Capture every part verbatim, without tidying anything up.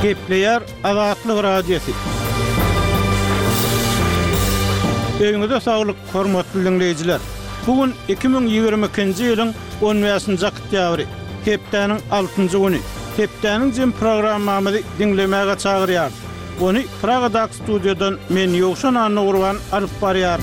Gepleyer Azatlyk Radiosu. Öňüňizde saglyk, hormatly dinleyijiler. Bugün iki bin ýygrimi ikinji ýylyň on beşinji oktýabry, hepdeniň altynjy güni. Hepdeniň jym programmamyzy dinlemäge çagyrýar. Onu Pragadak studiodan men Ýowşan Anurwan alyp barýar.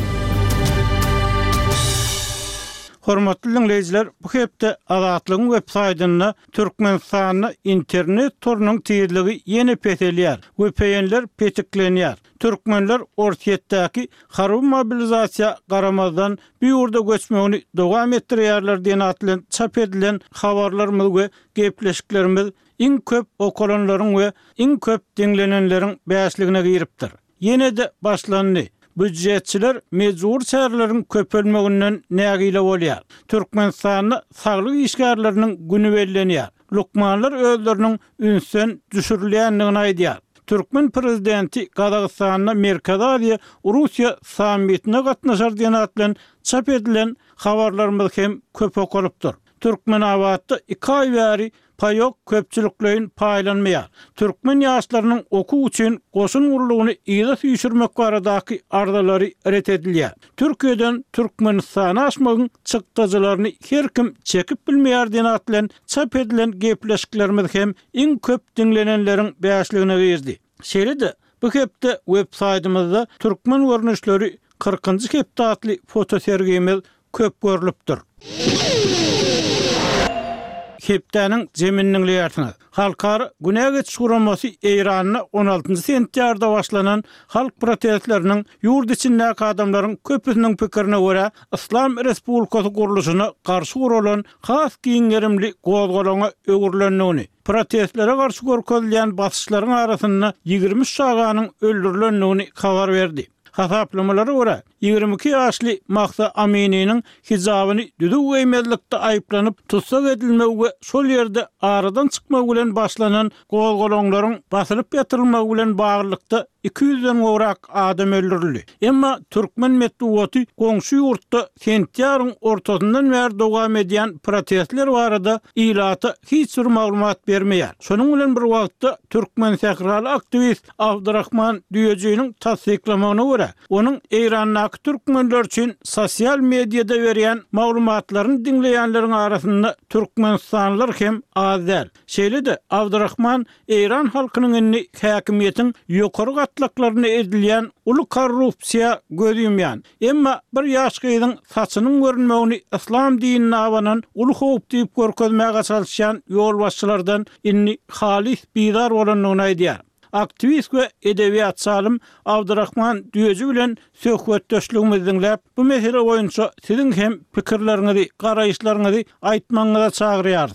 Hormatly dinleyijiler, bu hepde Azatlygyň web-saýtyna Türkmenistanyň internet torunyň tyrligi ýene petelýär. V P N'ler petiklenýär. Türkmenler ortaýetdäki harby mobilizasiýa garamazdan bir ýurda göçmegini dowam etdirýärler diýen atlan çap edilen habarlarymyz we gepleşiklerimiz iň köp okulanlaryň we iň köp dinlenenleriň bäşligine giripdir. Ýene de başlandy. Büdjetçiler mejbur şäherleriň köpelmeginden nägile bolýar. Türkmenistanyň saglyk işgärleriniň güni bellenýär. Lukmanlar özleriniň ünsen düşürilýändigini aýdýar. Türkmen prezidenti Kazakstanyň Merkez Aziýa Russiýa sammitine gatnaşar diýen atlan çap edilen habarlarymyz hem köp okulypdyr. Türkmen awatda iki ay bäri payok köpçülüklerin paylanmaya. Türkmen ýaşlarynyň oku üçin goşun urlugyny ýyla süýşürmek baradaky ardalary ret edilýär. Türkiýeden Türkmenistana aşmagyň çykdyjylaryny her kim çekip bilmeýär diýen atlan çap edilen gepleşiklerimiz hem iň köp dinlenenleriň bäşligine girdi. Şeýle-de bu hepde web-saýtymyzda Türkmen görnüşleri kırkıncı hepde atly foto sergimiz köp görülüpdir. Hepdeniň jeminniň liýatyny. Halkary Güney geçiş guramasy Eýranyna on altynjy sentýarda başlanan halk protestleriniň ýurt içindäki adamlaryň köpüsiniň pikirine görä Islam Respublikasy guruluşyna garşy gurulan has giňerimli gozgalaňa öwürlendigini, protestlere garşy görkezilýän basyşlaryň arasynda ýygrimi şaganyň öldürilendigini habar berdi. Hasaplamalara göre ýygrimi iki ýaşly Mahsa Amini'niň hijabyny düdük öýmezlikde aýyplanyp tutsak edilmegi we şol ýerde aradan çykmak bilen başlanan gozgalaňlaryň basylyp ýatyrylmagy bilen baglykda iki yüzden gorak adam öldürildi. Emma Türkmen medeniýeti goňşy ýurtda sentýaryň ortasyndan bäri dowam edýän protestler barada ilata hiç bir maglumat bermeýär. Şonuň bilen bir wagtda Türkmen sähraly aktivist Abdurrahman Düýejiňiň tasdiklamagyna görä, onuň Eýranyň Türkmenler üçin sosial mediada berýän maglumatlaryny dinleýänleriň arasynda Türkmenistanlylar hem azal. Şeýle-de Abdurrahman Eýran halkynyň inni häkimiýetiň ýokary gatlaklaryna edilýän uly korrupsiýa gözüýmýän. Emma bir ýaş gyzyň saçynyň görünmegini İslam dinine awanan uly howp diýip görkezmäge çalışýan ýolbaşçylardan inni halis bidar bolanlygyny aýdýar. Aktivist we edebiýat salim Abdurrahman Düýeji bilen söhbetdeşligimizi dinläp, bu mesele boýunça siziň hem pikirleriňizi, garaýşlaryňyzy aýtmaňyza çagyrýarys.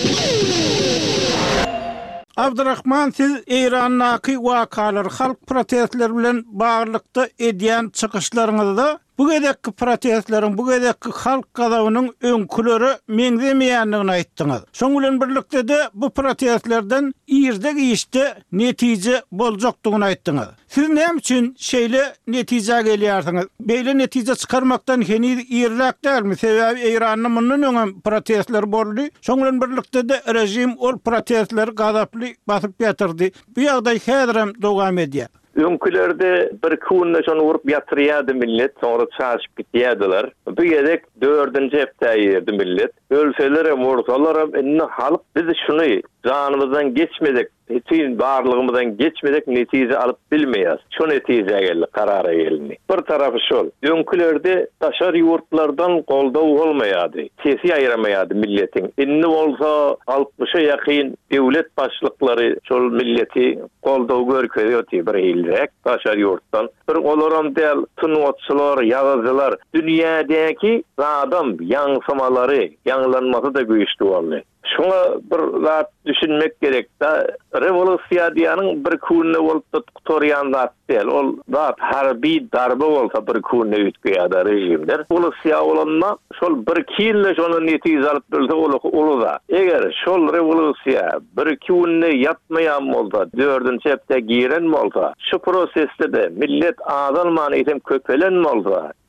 Abdurrahman, siz Eýranyňky wakalar, halk protestleri bilen baglykda edýän çykyşlaryňyzda bu gedekki protestleriň, bu gedekki halk gazabynyň öňküleri meňzemeýändigini aýtdyňyz. Şoň bilen birlikde de bu protestlerden ýerde giýişde netije boljakdygyny aýtdyňyz. Siz näme üçin şeýle netije gelýärsiňiz? Beýle netije çykarmakdan heni ýerlek dälmi? Sebäbi Eýranyň mundan öňem protestler boldy. Şoň bilen birlikde de rejim ol protestler gazaply basyp ýatyrdy. Bu ýagdaý häzirem dowam edýär. Öňkülerde bir kunna şonu urup ýatyrýardy millet, sonra çaşyp gitýärdiler. Bu gedek dördünji hepde millet. Ölseler hem ortalar hem inne halk biz şunu canymyzdan geçmedek, hiçin barlygymyzdan geçmedek netije alyp bilmeýäs. Şu netije geldi, karara geldi. Bir tarafy şol. Öňkülerde taşar ýurtlardan goldaw bolmaýardy. Sesi aýramaýardy milletiň. Inne bolsa altmışa ýakyn döwlet başlyklary şol milleti goldaw görkezýär bir hilrek taşar ýurtdan. Bir olaram däl tunwatçylar, ýazyjylar, dünýädäki adam ýaňsamalary, ýanglanmasy da güýçli boldy. Şuna bir zat düşünmek gerek da revolüsiýa diýanyň bir kunna bolup tuturýan zat däl. Ol zat harbi darba bolsa bir kunna ütgeýär rejimler. Revolüsiýa bolanma şol bir kille şonu netije alyp bilse ol da. Eger şol revolüsiýa bir kunna ýatmaýan bolsa, dördünji hepde giren bolsa, şu prosesde de millet azalman etem köpelen bolsa,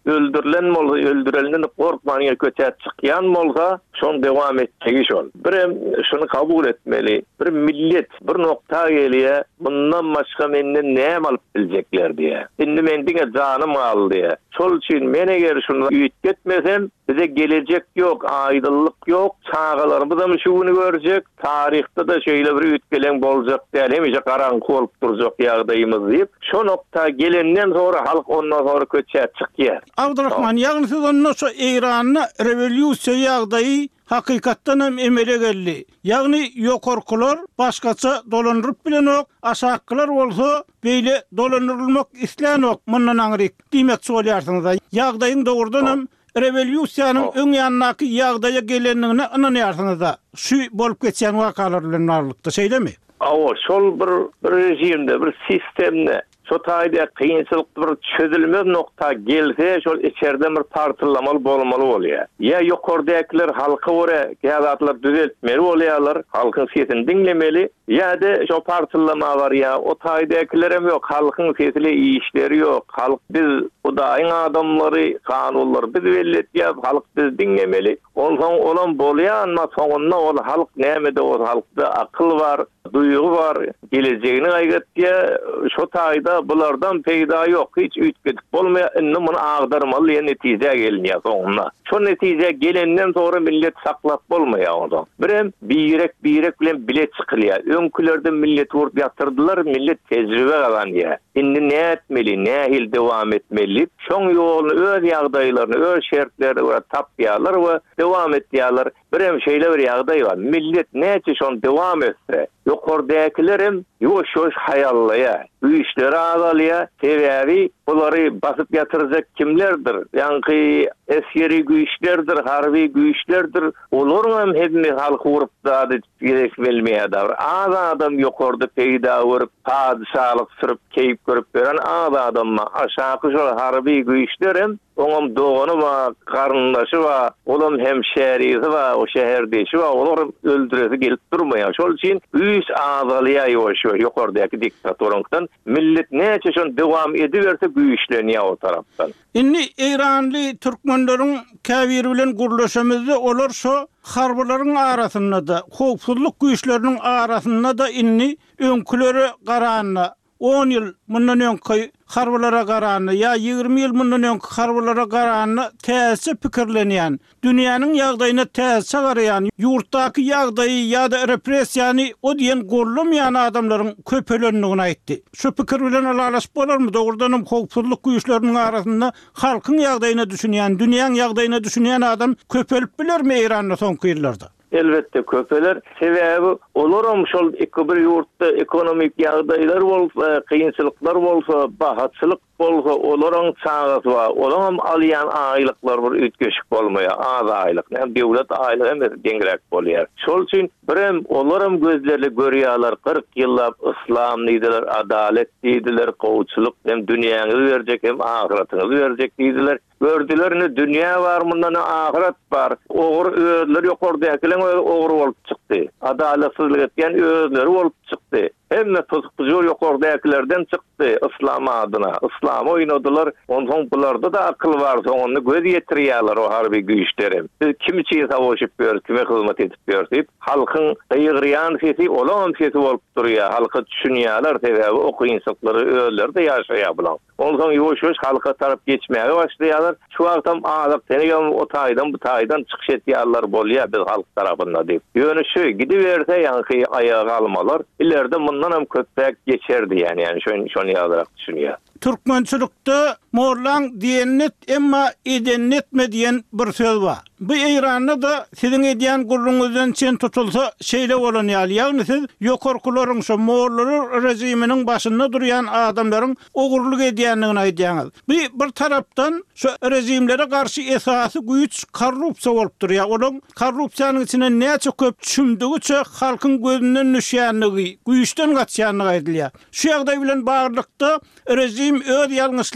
öldürülen bolsa, öldürelenden korkmanyň köçä çykýan bolsa, şonu dewam etjegi şol. Birem şunu kabul etmeli. Bir millet bir nokta gelýär, bundan başga menden näme alyp biljekler diýe. Indi men diňe janym aldy diýe. Şol üçin men eger şunu üýtgetmesem, bize gelecek yok, aydınlık yok, çağalarımız da şunu görecek, tarihte de şöyle bir ütkelen bolacak diýär, hemije garaňky bolup durjak ýagdaýymyz diýip, şo nokta gelenden sonra halk ondan sonra köçä çykýar. Abdurrahman, ýagny siz ondan şo Eýranyň rewolýusiýa ýagdaýy hakykatdan hem emele geldi. Ýagny ýokarkylar başgaça dolandyryp bilenok, aşakkylar bolsa beýle dolandyrylmak islenok mundan aňryk diýmekçi bolýarsyňyz. Ýagdaýyň dogrudan hem rewolýusiýanyň öň ýanynaky ýagdaýa gelenligine inanýarsyňyz. Şu bolup geçýän wakalar bilen arlykda şeýlemi? Awa, şol bir bir rejimde, bir sistemde şo taýda kynçylyk bir çözülmez nokta gelse, şol içeride bir tartylamaly bolmaly bolýar. Ya ýokardakylar halky göre gaýatlar düzeltmeli bolýarlar, halkyň sesini diňlemeli, ýa-da şo partylama bar ya, o taýdakylar hem ýok, halkyň sesine işleri ýok. Halk biz Hudaýyň adamlary, kanunlar biz belletýär, halk biz diňlemeli. Ondan olan bolýar, ama soňunda ol halk näme de o halkda akyl bar, duýgu bar, gelejegini gaýgatýar, şo taýda bulardan peýda ýok, hiç üýtgedik bolmaýar, indi muny agdarmaly netije gelýär soňuna. Şo netije gelenden sonra millet saklap bolmaýar onda. Birem birek birek bilen bile çykylýar. Öňkülerde millet urup ýatyrdylar, millet tejribe galanýar. Indi näme etmeli, nähil dewam etmeli? Şoň ýoluny öz ýagdaýlaryny, öz şertlerini we tapýarlar we dewam etýärler. Birem şeýle bir ýagdaý bar. Millet näçe şonu dewam etse, ýokardakylarym ýoş-ýoş hayallayar. Bu işleri ağalaya, sebebi bunları basıp yatıracak kimlerdir? Yani eskeri güçlerdir, harbi güçlerdir. Olur mu hepimiz halkı vurup da gerek bilmeye davr. Az adam yukarıda peyda vurup, padişahlık sürüp, keyip görüp veren az adam mı? Aşağı şol harbi güçlerim, onun doğunu var, karındaşı var, onun hemşerisi var, o şehirdeşi var, onun öldüresi gelip durmaya. Şol için güç ağalıya yoşuyor yukarıdaki diktatörünkten. Millet näçe şon dewam ediberse güýçlenýär o tarapdan. Indi Eýranly türkmenleriň käbir bilen gurlaşamyzda olar şo harbylaryň arasynda da, howpsuzlyk güýçleriniň arasynda da inni öňküleri garanyna on ýyl mundan öňki harbylara garanyna ýa ýygrimi ýyl mundan öňki harbylara garanyna täze pikirlenýän, dünýäniň ýagdaýyna täze garaýan, ýurtdaky ýagdaýy ýa-da repressiýany o diýen gorlamaýan adamlaryň köpelenligini aýtdy. Şu pikir bilen alalaşyp bolarmy? Dogrudan hem howpsuzlyk güýçleriniň arasynda halkyň ýagdaýyna düşünýän, dünýäniň ýagdaýyna düşünýän adam köpelip bilermi Eýranda soňky ýyllarda? Elbette köpeler, sebebi olurum şol bir yurtda ekonomik ýagdaýlar bolsa, kynçylyklar bolsa, bahatçylyk bolsa, olaryň çağat var, olaryň alýan aýlyklar bir ütgeşik bolmaýar, az aýlyk, hem döwlet aýlygy hem deňrek bolýar. Şol üçin birem olaryň gözlerle görýärler, kırk ýyllap islam diýdiler, adalet diýdiler, gowçuluk hem dünýäňizi berjek hem ahiretyňizi berjek diýdiler. Gördülerini dünýä bar, mundan ahiret bar. Ogur özleri ýokardakylar ogur bolup çykdy. Adalatsızlyk etýän özleri bolup çykdy. Hemme tuzukjur ýokardakylardan çykdy islam adyna. İslam oýnadylar. Ondan bularda da akyl bar, onu göz ýetirýärler o harby güýçleri. Biz kim üçin savaşyp ber, kime hyzmat edip ber diýip, halkyň ýygyrýan sesi olan sesi bolup durýar. Halky düşünýärler, sebebi o kynçylyklary özleri de ýaşaýar bilen. Ondan ýoş-ýoş halka tarap geçmäge başlaýarlar. Şu wagtam azyk telegam o taýdan bu taýdan çykyş etýärler bolýar biz halk tarapynda diýip. Ýöne şu gidiberse ýa-ni ayaga almalar, ilerde mundan hem köpek geçerdi yani yani şonu şonu ýazyrak düşünýär. Türkmençilikde morlaň diýennet emma edennetme diýen bir söz bar. Bu Eýranda da siziň edýän gurruňyzdan çen tutulsa şeýle bolanýar. Ýagny siz ýokarkylaryň şo morlary rejiminiň başynda durýan adamlaryň ogurluk edýänligini aýdýaňyz. Bu bir tarapdan şo rejimlere garşy esasy güýç korrupsiýa bolup durýar. Olaň korrupsiýanyň içine näçe köp çümdügiçe halkyň gözünden nüşýänligi, güýçden gaçýanlygy aýdylýar. Şu ýagdaý bilen baglykda rejim öz ýalňyşlaryny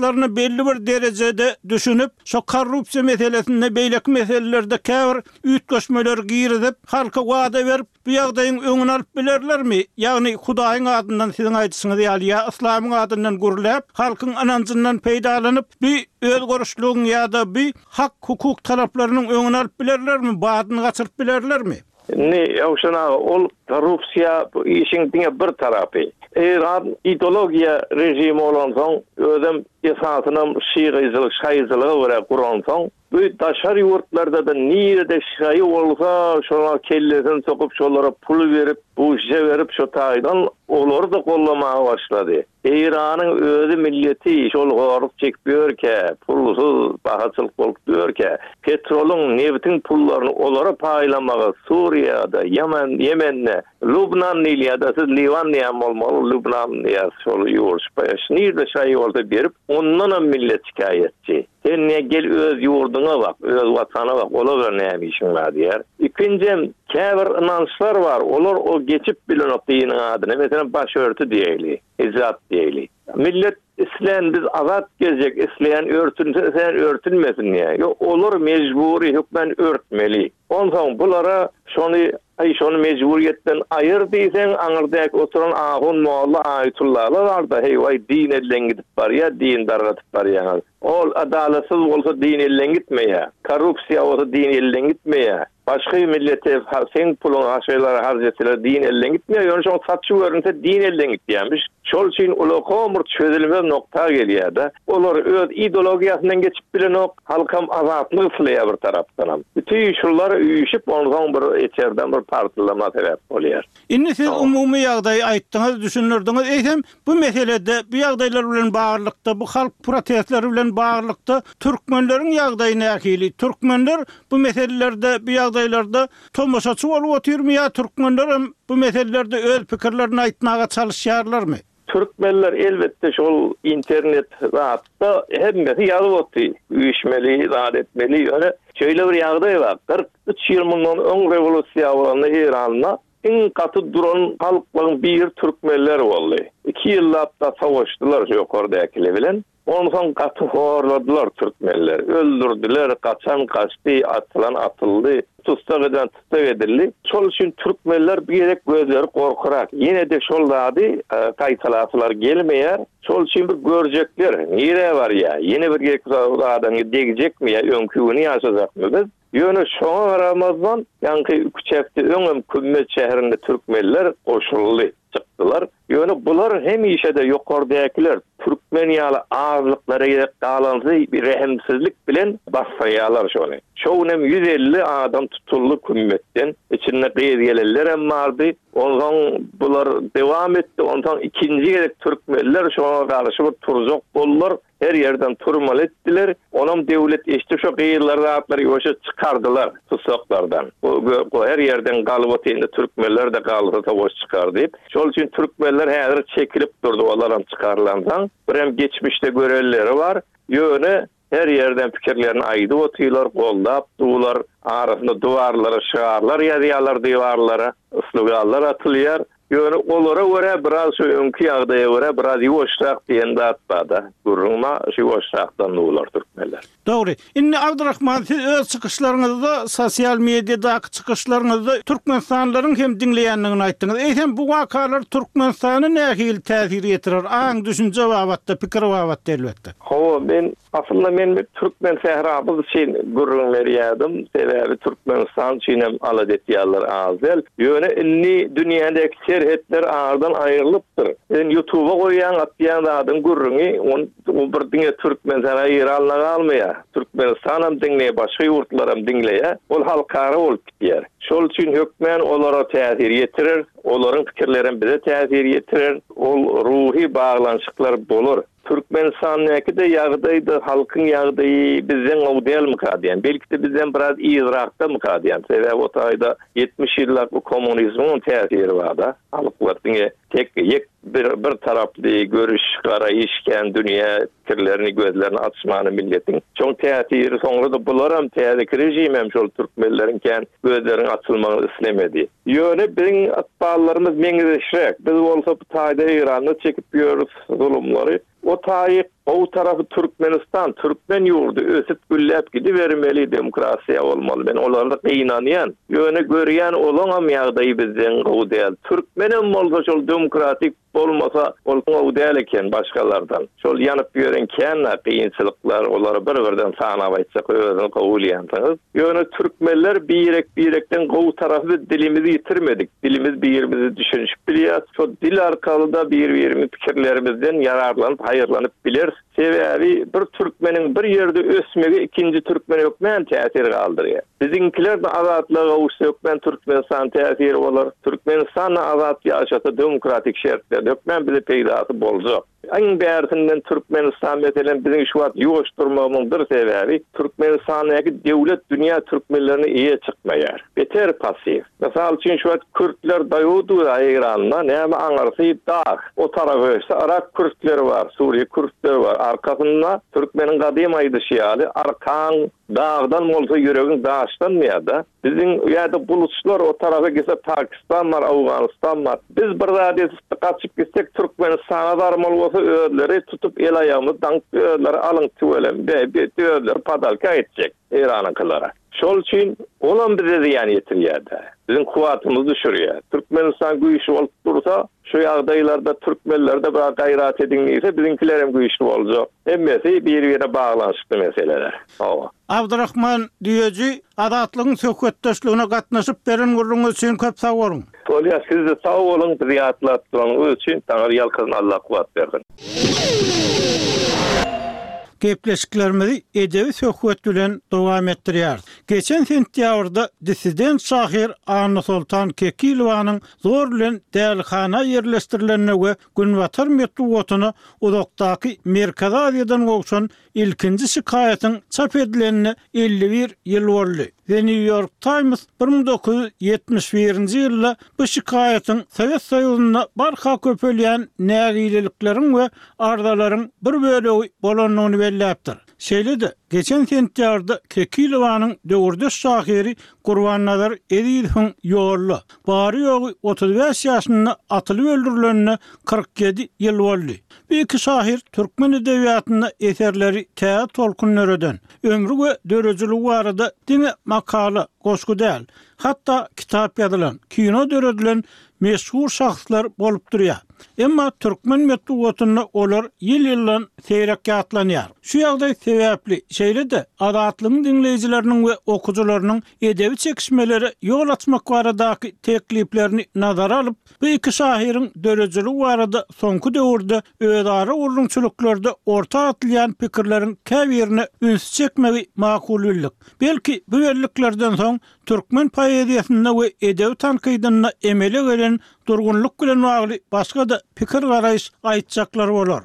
belli bir derecede düşünüp şu korrupsiya meselesinde beýleki meselelerde käbir ütköşmeler giýridip halka wada berip bu ýagdaýyň öňüni alyp bilerlermi? Ýagny Hudaýyň adyndan siziň aýdyşyňyz ýa Islamyň adyndan gürläp halkyň ananjyndan peýdalanyp bir öz görüşlüğün ýa-da bir hak hukuk talaplarynyň öňüni alyp bilerlermi? Badyny gaçyryp bilerlermi? Ne ýa-şuna ol korrupsiya bu işin diňe bir tarapy. Eýran ideologiya rejimi bolan soň özüm esasyny şiýgyjylyk, şaýyjylygy bilen guran soň bu daşary ýurtlarda da nirede şaýy bolsa şolar kellesini sokup şolara pul berip bu işe berip şo taýdan olary da gollamaga başlady. Eýranyň özü milleti şol gorup çekberke, pulsuz bahaçylyk bolup berke, petrolun, neftin pullaryny olara paýlamaga Suriýada, Yemen, Yemen'ne, Lübnan ýa-da siz Livan ýa bolmaly, Lübnan ýa şol ýurtpaýa nirede şaýy bolsa berip ondan millet şikayetçi. Sen ne gel öz yurduňa bak, öz watana bak, ola bir näme işiň bar diýer. Ikinjem, käbir inançlar bar, olar o geçip bilen o diniň adyny, mesela başörtü diýeli, izzat diýeli. Millet islen biz azat gezecek, isleyen örtünse sen örtünmesin diye. Yo, olur mecburi hükmen örtmeli. Ondan bulara şonu ay şonu mecburiyetten ayır diýsen, aňyrdaýak oturan ahun molla aytullahlar var da hey vay din ellen gidip bar ya, din dargatyp bar ya. Ol adalatsız bolsa din ellen gitmeýär. Korrupsiýa bolsa din ellen gitmeýär. Başka millete sen pulun aşağılara harcettiler din ellen gitmiyor. Yani şu satçı görünse din ellen gitmiyormuş. Şol için ulu komur çözülmez nokta geliyor da. Olur öz ideologiyasından geçip bilen o halkam azatlı ıslıya bir taraftan. Bütün şunları üyüşüp ondan bir içeriden bir partılama sebep oluyor. İnni siz umumi ýagdaý aýtdyňyz, düşünürdiňiz. Eýsem bu meselede bu ýagdaýlar bilen baglanykda, bu halk protestleri bilen baglanykda türkmenleriň ýagdaýyna näkili. Türkmenler bu meselelerde bu ýagdaýlarda tomoşaçy bolup oturmaya, türkmenler bu meselelerde öz pikirlerini aýtmaga çalışýarlarmy? Türkmenler elbette şol internet rahatda hemmesi ýazyp otdy. Üýüşmeli, zat etmeli. Öyle şöyle bir ýagdaý bar. kırk üç ýyl mundan öň rewolusiýa bolanda Eýranda iň gaty duran halklaryň bir türkmenler boldy. iki ýyllapda savaşdylar ýokardakylar bilen. Ondan gaty horladylar türkmenler. Öldürdüler, kaçan kaçtı, atılan atıldı. Tutsaq eden tutsaq edildi. Şol üçün türkmenler bir gerek gözleri korkurak. Yine de şol zady kaytalasılar gelmeýär. Şol üçün bir görjekler. Nire var ya? Yine bir gerek adamı degecek mi ya? Öňküni ýaşajak mı? Ýöne şoňa Ramazan ýanky küçekde öňüm Kümmet şäherinde türkmenler goşuldy. Çıktılar. Ýöne bular hem işede ýokardakylar türkmen ýaly azlyklary galansy bir rehimsizlik bilen bassaýarlar şonu. Şoňam yüz elli adam tutuldy Kümmetden. İçinde geyzgeler hem bardy. Ondan bular dewam etdi. Ondan ikinji gerek türkmenler şoňa garşy bir turjak boldular. Her yerden turmal etdiler. Onam devlet eşdi şo geyirler rahatları ýoşa çıkardılar tutsaklardan. O her yerden galyp otynda türkmenler de galyp tawaş çıkardy. Şol üçin türkmenler häzir çekilip durdy olaram çıkarlandan. Birem geçmişde görelleri var. Ýöne her yerden pikirlerini aýdyp otylar, gollap dular, arasynda duvarlara şaarlar ýazýarlar diwarlara, sloganlar atylýar. Ýöne olara görä biraz şu öňkü ýagdaýa görä biraz ýoşrak diýende atpada. Gurrunma şu ýoşrakdan dolar türkmenler. Dogry. Inni Abdurrahman siz öz çykyşlaryňyzda, sosial mediadaky çykyşlaryňyzda türkmenstanlaryň hem dinleýänligini aýtdyňyz. Eýsem bu wakalar Türkmenstany nähili täsir ýetirer? Aň düşünje wagtda, pikir wagtda elbetde. Ho, men aslında men bir Türkmen sehrabı için gurrun veriyordum. Sebebi Türkmenistan çiğnem aladetiyallar azel. Yöne inni dünyadaki serhetler ağırdan ayrılıptır. Yani YouTube'a koyan atlayan adın gurrunu on bir dinle Türkmen sehrayı alına almaya. Türkmenistan'ım dinleye, başka yurtlarım dinleye. Ol halkara olup gidiyor. Şol için hükmen olara tesir yetirir. Onların fikirlerin bize tesir yetirir. Ol ruhi bağlanışıklar bolur. Türkmenistan'daki de ýagdaýdy, halkyň ýagdaýy bizden awdal mykadiýan. Belki de bizden biraz iýrakda mykadiýan. Sebäbi o taýda yetmiş ýyllyk bu kommunizmiň täsiri bar da. Halklaryň tek ýek bir bir taraply görüş garaýyşken dünýä fikirlerini gözlerini açmany milletiň çoň täsiri soňra da bular hem täze rejim hem şol türkmenleriňken gözlerini açylmagy islemedi. Ýöne biziň atballarymız meňzeşrek. Biz bolsa bu taýda Eýranda çekip ýörüs zulümleri. O taýyk o tarafı Türkmenistan, Türkmen yurdu ösüp güllep gidivermeli, demokrasiya olmalı. Ben olarda qeýnanýan, ýöne görýän olanam ýagdaý bizden gowy däl. Türkmenem bolsa şol demokratik bolmasa ol gowy däl eken başgalardan. Şol ýanyp ýörenken qyynçylyklar olary bir-birden sanap aýtsak özüni kabul ýansyňyz. Ýöne türkmenler birek-birekden gowy tarafy dilimizi ýitirmedik. Dilimiz bir-birimizi düşünüp bilýär. Şol dil arkaly da bir-birimiz pikirlerimizden yararlanyp haýyrlanyp biler. Sebäbi bir türkmenin bir ýerde ösmegi ikinji türkmen ökmen täsir galdyrýar. Biziňkiler de azatlyga gowuşsa ökmen Türkmenistan täsiri bolar. Türkmenistan azat ýaşasa demokratik şertler ökmen bize peýdasy boljak. Aň bärsinden Türkmenistan meselen biziň şu wagt ýoşdurmamyň bir sebäbi Türkmenistanyňky döwlet dünýä türkmenlerini iýe çykmaýar. Beter pasiv. Mesal üçin şu wagt Kürtler daýudy Eýranyna näme aňarsy dağ. O tarafy Irak Kürtleri bar, Suriýe Kürtleri bar. Arkasynda Türkmeniň gadym aýdyşýaly arkan dağdan bolsa ýöregiň daşdanmýa-da. Biziň ýa-da bulutçular o tarafa gelse Pakistan bar, Awganistan bar. Biz bir zady gaçyp gitsek Türkmenistana barmaly bolsa öýleri tutup el aýamyzy dank öýleri alyň tüwelen be öýleri padalka etjek Eýranyňkylara. Şol üçin olan bize ziyan ýetirýär. Bizim kuwatymyzy düşürýär. Türkmenistan güýçli bolup dursa, şu ýagdaýlarda türkmenler de bir gaýrat edinýse, biziňkiler hem güýçli boljak. Hemmesi bir-birine baglanşykly meseleler. Hawa. Abdurrahman diýeji, adatlygyň söhbetdeşligine gatnaşyp beren gurruňyz üçin köp sag bolun. Tolya siz de sag bolun, bizi ýatlatyryňyz üçin taňry ýalkyny Allah kuwat bersin. Gepleşiklerimizi edebi söhbet bilen dowam etdirýär. Geçen sentýabrda dissident şahyr Anna Sultan Kekilowanyň zor bilen dälhana ýerleşdirilenine we Günwatar metruwatyny uzakdaky Merkez Aziýadan gowşan ilkinji şikaýatyň çap edilenine elli bir ýyl boldy. The New York Times bir ming dokuz yüz ýetmiş birinji ýylda bu şikaýatyň Sowet Soýuzyna barha köpelýän nägilikleriň we ardalaryň bir bölegi bolanyny belläpdir. Şeýle-de geçen sentýarda Kekilowanyň döwürdeş şahyry Gurban-Nazar Ediýewiň ýolly bary ýogy otuz beş ýaşynda atylyp öldürilenine kırk yedi ýyl boldy. Bu iki şahyr türkmen edebiýatyna eserleri tä tolkunlardan ömrü we dörejilik barada diňe makala, goşgu däl, hatda kitap ýazylan, kino döredilen meşhur şahslar bolup durýar. Emma türkmen metruwatyna olar ýyl-ýyldan seýrek ýatlanýar. Şu ýagdaý sebäpli şeýle-de adatlyň dinleýijileriniň we okujylarynyň edebi çekişmeleri ýol açmak baradaky tekliplerini nazara alyp, bu iki şahyryň dörejilik barada soňky döwürde özara urunçylyklarda orta atylýan pikirleriň käbirini üns çekmegi makullyk. Belki bu belliklerden soň türkmen poeziýasyna we edebi tankydyna emele gelen durgunluk bilen bagly başga da pikir garaýyş aýtjaklar bolar.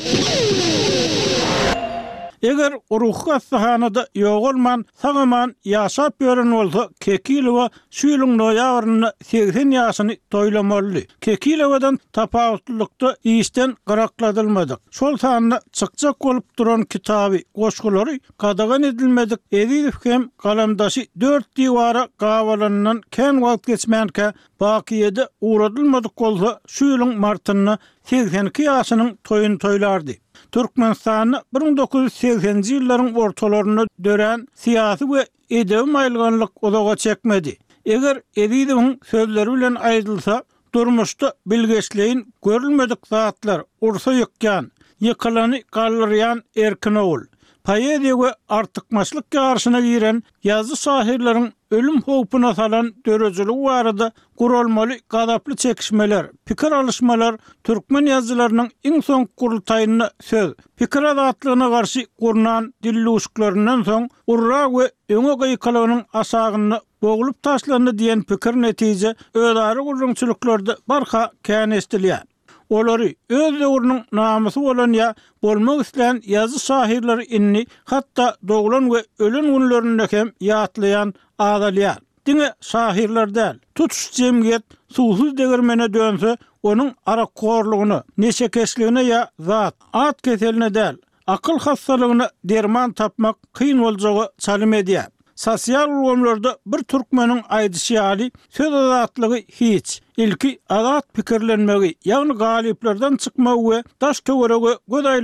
Eger ruhga sahanada ýogolman, sagaman ýaşap ýören bolsa, Kekilowa şu ýylyň noýabryna seksen ýaşyny toýlamaly. Kekilowadan tapawutlykda işden gyrakladylmadyk. Şol sanyna çykjak bolup duran kitaby, goşgulary kadagan edilmedik. Ediýew hem galamdaşy dört diwara gawalanynan kän wagt geçmänkä bakiýede uğradylmadyk bolsa, şu ýylyň martyna seksen iki ýaşynyň toýuny toýlardy. Türkmenistany bir ming dokuz yüz seksenji ýyllaryň ortalaryna dören siýasy we edebi maýlganlyk odaga çekmedi. Eger Ediýewiň sözleri bilen aýdylsa, durmuşda bilgeçliğin görülmedik zatlar ursa ýykýan, ýykylany gallyrýan erkin ol. Poeziýa we artykmaçlyk garşyna giren ýazgy şahyrlaryň ölüm howpuna salan dörejilik barada gurulmaly gadaply çekişmeler, pikir alışmalar türkmen ýazgylarynyň iň soň kurultaýyna söz, pikir azatlygyna garşy gurnan dilluşklarynyň soň urra we öňe gaýkalarynyň asagyny bogulup taşlandy diýen pikir netije özary gurrunçylyklarda barha kän estilýär. Olary öz döwrüniň namusy bolan ýa bolmak isleýän ýazgy şahyrlary inni hatda doglan we ölen günlerinde hem ýatlaýan adalýar. Diňe şahyrlar däl, tutuş jemgyýet suwsuz degirmene dönse, onuň arakorlugyny, neşekeşligine ýa zat, at keseline däl, akyl hassalygyna derman tapmak kyn boljagy çalym edýär. Sosial urumlarda bir türkmeniň aýdyşy söz azatlygy hiç, ilki azat pikirlenmegi, ýagny galyplardan çykmagy we daş töwerege göz aýlap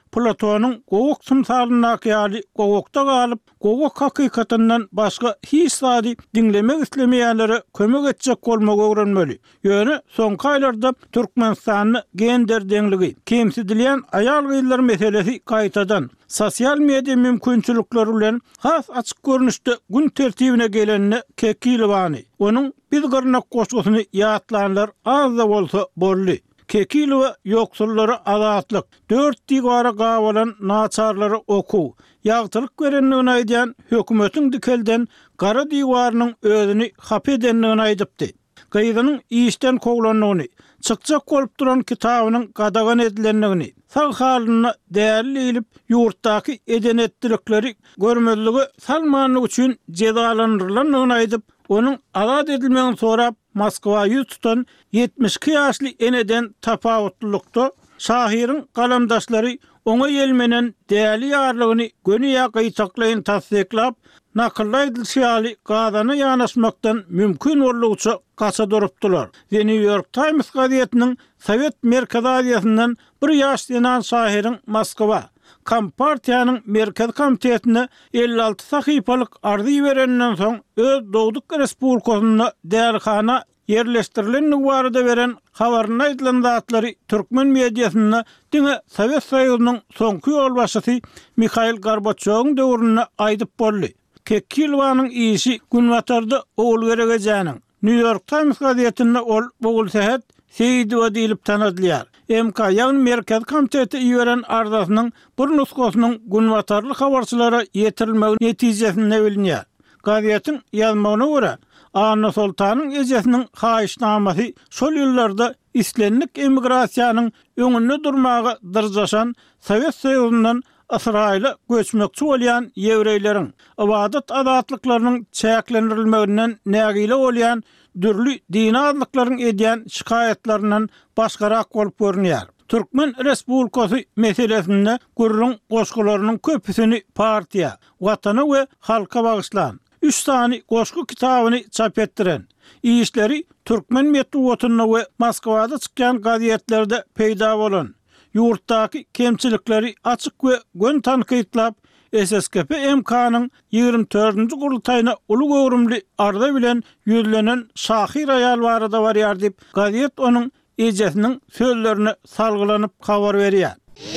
Platonun gowuk sımsalyna ýaly gowukda galyp, gowuk hakykatyndan başga hiç sady dinlemek islemeýänlere kömek etjek bolmagy öwrenmeli. Ýöne soňky aýlarda Türkmenistanyny gender deňligi, kemsidilýän aýal gyýlar meselesi gaýtadan sosial media mümkinçilikleri bilen has açyk görnüşde gün tertibine gelenine Kekilowany, onuň biz gyrnak goşgusyny ýatlanlar az da bolsa bolly. Kekilowa ýoksullary azatlyk, dört digara gawalan naçarlary okuw, ýagtylyk görenligini aýdýan hökümetiň dikelden gara diwarynyň özüni hap edenligini aýdypdy. Gyýdynyň işden kowlanlygyny, çykjak bolup duran kitabynyň gadagan edilenligini, sag halyna däli ilip ýurtdaky edenetdilikleri görmezligi salmanlyk üçin jezalandyrylanyny aýdyp, onuň azat edilmegini sorap Moskwa ýüz tutan yetmiş iki ýaşly eneden tapawutlukda şahyryň galamdaşlary oňa ýelmenen däli ýarlygyny gönüýa gyýtaklaýyn tasdiklap, nakyllaýdylşaly gazany ýanaşmakdan mümkin bolýuça gaça durupdylar. The New York Times gazetiniň Sowet Merkez Aziýasyndan bir ýaşlanan şahyryň Moskwa Kompartiýanyň Merkez Komitetine elli alty sahypalyk arzy berenden soň öz Dowduk Respublikasyna dälhana yerleşdirilenligi barada beren habaryny aýdylan zatlary türkmen mediasyna diňe Sowet Soýuzynyň soňky ýolbaşçysy Mikhail Gorbaçowyň döwrüne aýdyp boldy. Kekilowanyň işi günwatarda oğul geregejäniň. New York Times gazetinde ol bugul sehet Seyidowa diýilip tanadylýar. M K ýagny Merkez Komiteti ýören arzasynyň bir nusgasynyň günwatarly habarçylara ýetirilmegi netijesinde bilinýär. Gazetin ýazmagyna görä, Anna Sultanyň ejesiniň haýyşnamasy şol ýyllarda islenlik emigrasiýanyň öňünde durmagy dyrjaşan Sowet Soýuzyndan Israýla göçmekçi bolýan ýewreýleriň ibadat azatlyklarynyň çäklendirilmeginden nägile bolýan dürli dini azatlyklaryň edýän şikaýetleriniň başgarak bolup görünýär. Türkmen Respublikasy meselesinde gurrun goşgularynyň köpüsini partiýa, watana we halka bagyşlan üç sany goşgu kitabyny çap etdiren, işleri Türkmen medeniýetine we Moskwada çykýan gazetlerde peýda bolan, ýurtdaky kemçilikleri açyk we gön tankytlap, S S K P M K'nyň ýygrimi dördünji gurultaýyna uly gowrumly arda bilen ýüzlenen şahyr aýal barada barýar diýip gazet onuň ejesiniň sözlerini salgylanyp habar berýär.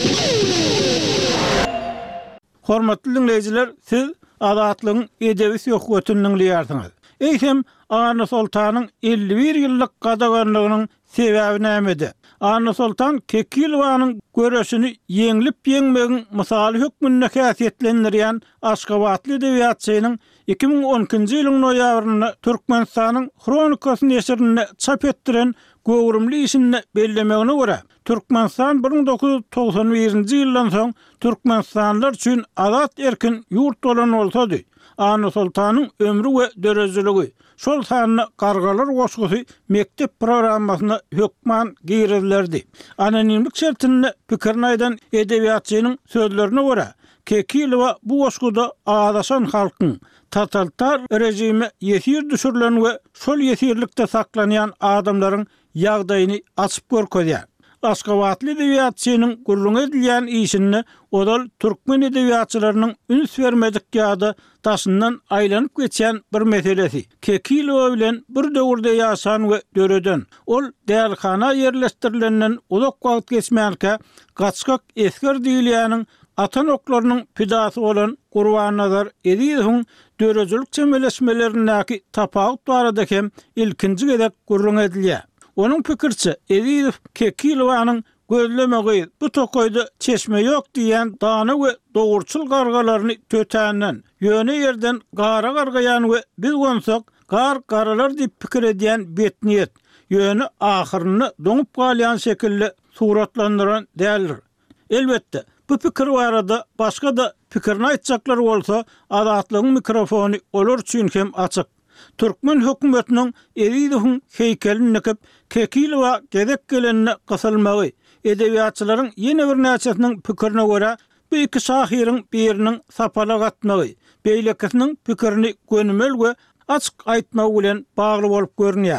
Hormatly dinleýijiler, siz azatlygyň edebi söhbetini dinleýärsiňiz. Eýsem Anna Sultanyň elli bir ýyllyk gadaganlygynyň sebebi nämede? Anna Sultan Kekilowanyň göreşini ýeňlip ýeňmegiň mysaly hökmünde häsiýetlendirýän Aşgabatly edebiýatçynyň iki ming on ikinji ýylyň noýabrynda Türkmenistanyň Kronikasy neşrine çap etdiren gowrumly işini bellemegine görä, Türkmenistan bir ming dokuz ýüz togsan birinji ýyldan soň Türkmenistanlylar üçin azat erkin ýurt bolan bolsady. Anna Sultanyň ömrü we dörejiligi şol sanyna gargalar goşgusy mektep programmasyna hökman girillerdi. Anonimlik şertinde pikirini aýdan edebiýatçynyň sözlerine görä, Kekilowa bu goşguda adaşan halkyň totalitar rejime ýesir düşürilen we şol ýesirlikde saklanýan adamlaryň ýagdaýyny açyp görkezýär. Aşgabatly edebiýatçynyň gurrun edilýän işini odal türkmen edebiýatçylarynyň üns bermedik ýa-da taşyndan aýlanyp geçen bir meselesi. Kekilowa bilen bir döwürde ýaşan we döreden, ol dälhana ýerleşdirilenden uzak wagt geçmänkä gaçkak esker diýilýäniň atan oklarynyň pidasy bolan Gurban Nazar Ediýewiň dörejilik çemeleşmelerindäki tapawut barada hem ilkinji gedek gurrun edilýär. Onun pikirçi Ediýew Kekilowanyň gözlemegi bu tokoyda çeşme ýok diýen dany we dogurçul gargalaryny tötänden, ýöne ýerden gara gargaýan we biz gonsak gar garalar diýip pikir edýän betniýet, ýöne ahyryny doňup galýan şekilde suratlandyran däldir. Elbetde bu pikir barada başga da pikirini aýtjaklar bolsa, azatlygyň mikrofony olar üçin hem açyk. Türkmen hökümetiniň Ediýewiň heykelini nikip Kekilowa gedek gelenine gysylmagy, edebiýatçylaryň ýene bir näçesiniň pikirine görä, bu iki şahyryň biriniň sapala gatmagy, beýlekisiniň pikirini gönümel we açyk aýtmagy bilen bagly bolup görünýär.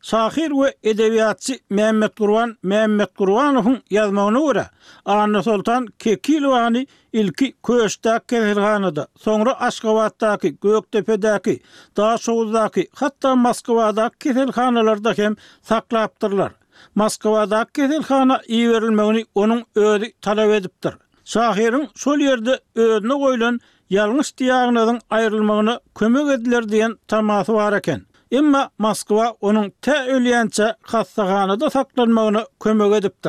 Şahir we edebiyatçı Mehmet Gurban Mehmet Gurbanowyň ýazmagyna görä, Anna Sultan Kekilowany ilki Köşdäki kesilhanada, soňra Aşgabatdaky, Göktepe'däki, Daşowuzdaky, hatda Moskwadaky kesilhanalarda hem saklapdyrlar. Moskwadaky kesilhana iýerilmegini onuň özi talap edipdir. Şahirin şol ýerde özüne goýulan ýalňyş diýagnazyň aýrylmagyna kömek ediler diýen tamasy bar eken. Emma Moskwa onuň te ölýänçe hassahanada saklanmagyna kömek edipdir.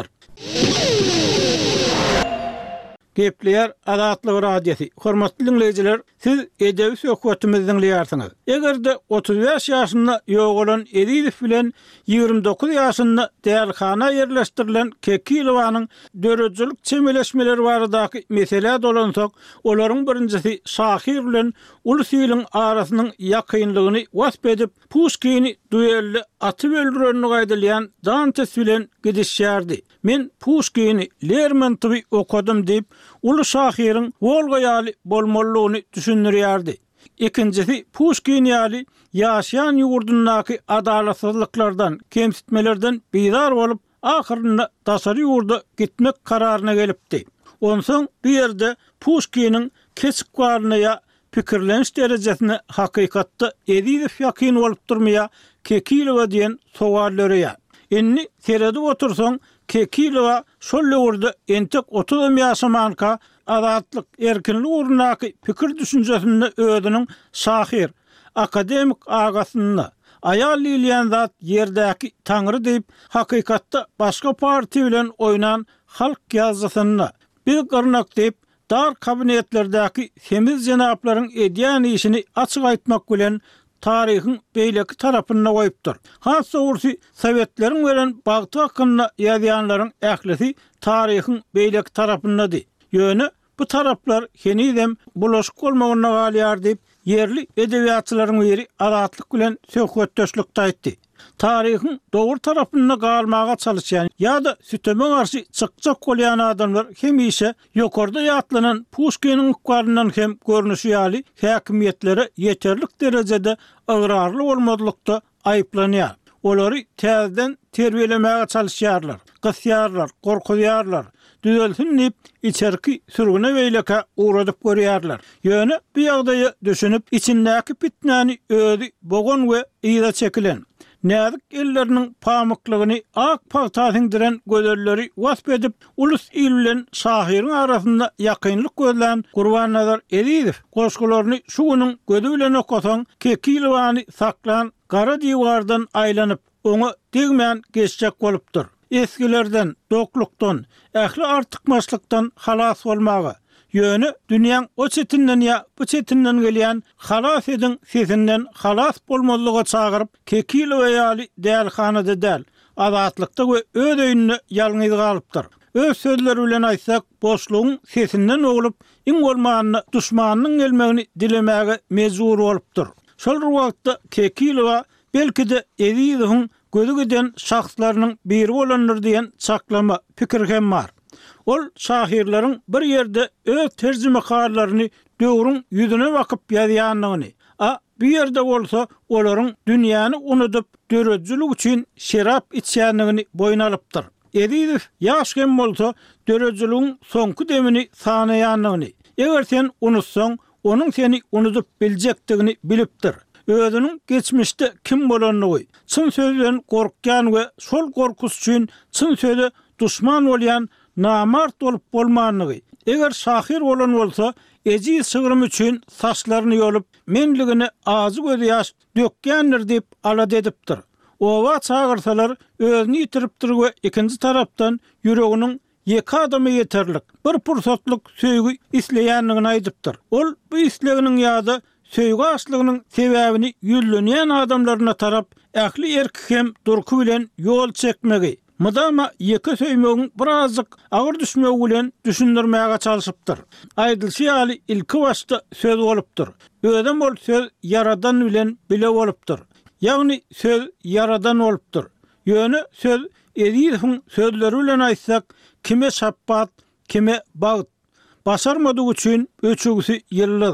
Gepleýär Azatlyk radiosi. Hormatly dinleýijiler, siz edebi söhbetimizi dinleýärsiňiz. Egerde otuz beş ýaşynda ýogulan Ediziw bilen ýigirmi dokuz ýaşynda dälhana ýerleşdirilen Kekilowanyň dörejilik çemeleşmeleri baradaky mesele dolansak, olaryň birincisi Şahir bilen Ulus-Ýylyň arasynyň ýakynlygyny wasp edip, Pushkini duelli atyp öldürenini gaýdylýan Dantes bilen gidişýärdi. Men Pushkini Lermontowy okudum diýip, Ulu Şahirin Volga ýaly bolmalygyny düşündirýärdi. İkincisi, Pushkin ýaly ýaşaýan ýurdundaky adalatsızlyklardan, kemsitmelerden beýdar bolup, ahyrynda daşary ýurda gitmek kararyna gelipdi. Onsoň bu ýerde Pushkiniň kesik barlygy pikirleniş derejesine hakykatda Ediziw ýakyn bolup durmaýa Kekilowa diýen sowallary. Inni seredi otursaň, Kekilowa şol ýurda entek otuz ýaşamanka azatlyk erkinlik urnaky pikir düşünjesinde özüniň şahir, akademik agasyny aýal ýylýan zat ýerdäki taňry diýip hakykatda başga parti bilen oýnan halk ýazgysyny bir gyrnak diýip dar kabinetlerdäki semiz jenaplaryň edýän işini açyk aýtmak bilen tarihin beýleki tarapyna goýupdyr. Hassa ursi Sowetlerin beren bagty hakynda ýazýanlaryň ählisi tarihin beýleki tarapyndady. Ýöne bu taraplar henidem bulaşyk bolmagyna galýar diýip yerli edebiýatçylaryň biri Azatlyk bilen söhbetdeşlikde aýtdy. Tarihin dogry tarapyna galmaga çalışýan ýa-da süteme garşy çykjak bolýan adamlar hemişe ýokarda ýatlanan Pushkiniň ukwaryndan hem görnüşi ýaly häkimiýetlere ýeterlik derejede agrarly bolmadylykda aýyplanýar. Olary täzeden terbiýelemäge çalışýarlar, gysýarlar, gorkudýarlar. Düzelsin diýip içerki sürgüne beýleke uğradyp görýärler. Ýöne bu ýagdaýy düşünüp içindäki pitnäni özi bogan we ýyda çekilen näzik elleriniň pamyklygyny ak paltasyň diren gözelleri wasp edip ulus il bilen Şahiriň arasynda ýakynlyk gözlän Gurbanazar Ediziw goşgularyny şu güniň gözi bilen okasaň Kekilowany saklan gara diýwardan aýlanyp oňa degmän geçjek bolupdyr. Eskilerden, doklukdan, ähli artykmaçlykdan halas bolmagy, ýöne dünýäň o çetinden ýa bu çetinden gelýän halas edin sesinden halas bolmalyga çagyryp Kekilowa ýaly dälhanada däl, azatlykda we öz öýünde ýalňyz galypdyr. Öz sözleri bilen aýtsak, boşlugyň sesinden oglup, iň bolmanyny duşmanynyň gelmegini dilemäge mejbur bolupdyr. Şol wagtda Kekilowa belki de Ediziwň gözü giden şahslarynyň biri bolandyr diýen çaklama pikir hem bar. Ol şahirleriň bir ýerde öz terjümekarlaryny döwrüň ýüzüne bakyp ýazýanlygyny, a bu ýerde bolsa olaryň dünýäni unutup dörejilik üçin şerap içýänligini boyun alypdyr. Ediziw ýaş hem bolsa dörejiligiň soňky demini sanaýanlygyny, eger sen unutsaň, onuň seni unutup biljekdigini bilipdir. Özüniň geçmişde kim bolanlygy, çyn sözden gorkýan we şol gorkus üçin çyn sözde duşman bolýan namart bolup bolmanlygy. Eger şahir bolan bolsa, eji sığırım üçin saçlaryny ýolup, menligini azy gözi ýaş dökýändir diýip alad edipdir. Owa çagyrsalar özüni ýitiripdir we ikinji tarapdan ýüreginiň ýeki adamy ýeterlik, bir pursatlyk söýgü isleýänligini aýdypdyr. Ol bu isleginiň ýa-da söýgü açlygynyň sebäbini ýüllenýän adamlaryna tarap, ähli erkek hem durky bilen ýol çekmegi, mydama ýeki söýmegiň birazjyk agyr düşmegi bilen düşündirmäge çalışypdyr. Aýdylşy ýaly ilki başda söz bolupdyr. Öýdem bol söz yaradan bilen bile bolupdyr. Ýagny söz yaradan bolupdyr. Ýöne söz Ediziwň sözleri bilen aýtsak, kime şappat, kime bagyt. Başarmadyk üçin öçügüsi ýyllar.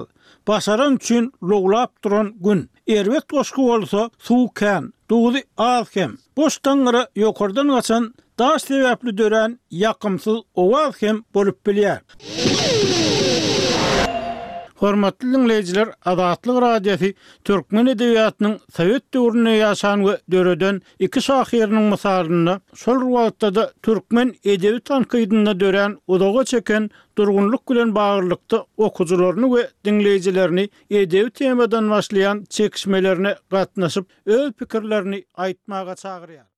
başaran üçin loglap duran gün. Erwet goşku bolsa suw kan, duýdy az hem. Boşdan gara ýokardan gaçan daş sebäpli dören ýakymsyz owaz hem bolup bilýär. Hormatly dinleýijiler, Azatlyk radiosu türkmen edebiýatynyň Sowet döwrüne ýaşan we döreden iki şahyrynyň mysalyny şol wagtda da türkmen edebi tankydyna dören udaga çeken durgunluk bilen bagyrlykda okujylaryny we dinleýijilerini edebi temadan başlayan çekişmelerine gatnaşyp öz pikirlerini aýtmaga çagyrýar.